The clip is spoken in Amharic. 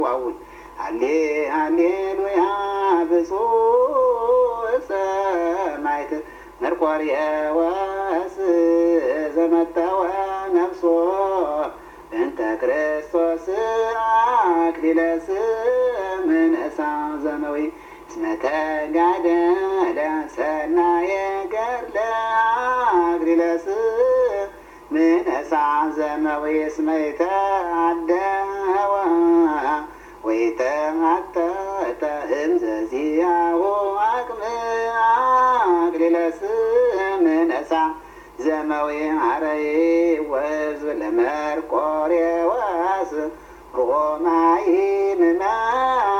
ዋውን ሃሌሉያ ብፁዕ ሰማዕት መርቆሬዎስ ዘመተወ ነፍሶ እንተ ክርስቶስ አክሊለ ስምንእሳ ዘመዊ እስመ ተጋደለ ሰናየ ገድለ አክሊለ ስምንእሳ ዘመዊ እስመ ይትዓደወ ወይተማተተ እምዘዚአሁ አቅም አክሊለ ስምንእሳ ዘመዊ ሀረይ ወሕዝብ ለመርቆሬዎስ ሮማይ ምእመን